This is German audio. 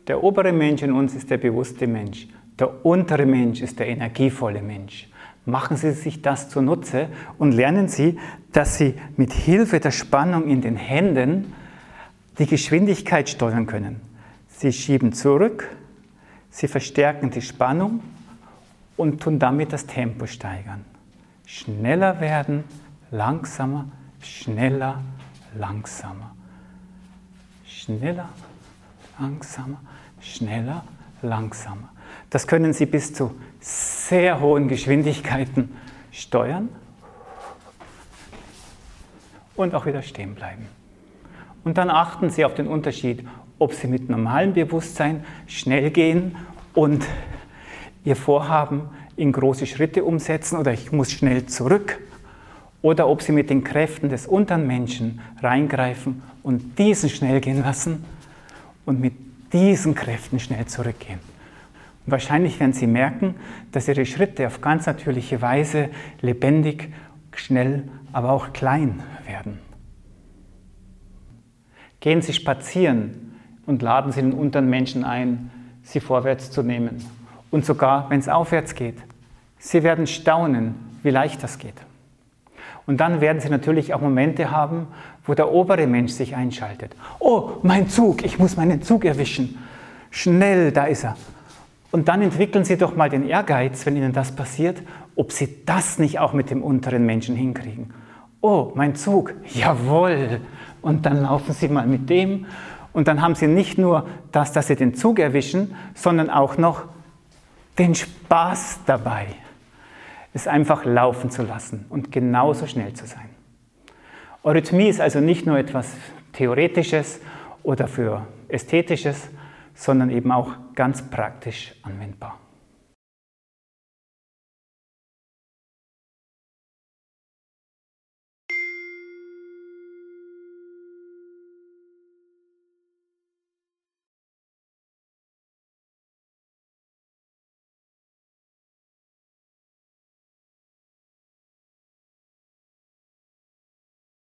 Der obere Mensch in uns ist der bewusste Mensch. Der untere Mensch ist der energievolle Mensch. Machen Sie sich das zunutze und lernen Sie, dass Sie mit Hilfe der Spannung in den Händen die Geschwindigkeit steuern können. Sie schieben zurück, Sie verstärken die Spannung und tun damit das Tempo steigern. Schneller werden, langsamer, schneller, langsamer. Schneller, langsamer, schneller, langsamer. Das können Sie bis zu sehr hohen Geschwindigkeiten steuern und auch wieder stehen bleiben. Und dann achten Sie auf den Unterschied, ob Sie mit normalem Bewusstsein schnell gehen und Ihr Vorhaben in große Schritte umsetzen oder ich muss schnell zurück, oder ob Sie mit den Kräften des unteren Menschen reingreifen und diesen schnell gehen lassen und mit diesen Kräften schnell zurückgehen. Und wahrscheinlich werden Sie merken, dass Ihre Schritte auf ganz natürliche Weise lebendig, schnell, aber auch klein werden. Gehen Sie spazieren und laden Sie den unteren Menschen ein, Sie vorwärts zu nehmen. Und sogar, wenn es aufwärts geht. Sie werden staunen, wie leicht das geht. Und dann werden Sie natürlich auch Momente haben, wo der obere Mensch sich einschaltet. Oh, mein Zug, ich muss meinen Zug erwischen. Schnell, da ist er. Und dann entwickeln Sie doch mal den Ehrgeiz, wenn Ihnen das passiert, ob Sie das nicht auch mit dem unteren Menschen hinkriegen. Oh, mein Zug, jawohl. Und dann laufen Sie mal mit dem. Und dann haben Sie nicht nur das, dass Sie den Zug erwischen, sondern auch noch den Spaß dabei, es einfach laufen zu lassen und genauso schnell zu sein. Eurythmie ist also nicht nur etwas Theoretisches oder für Ästhetisches, sondern eben auch ganz praktisch anwendbar.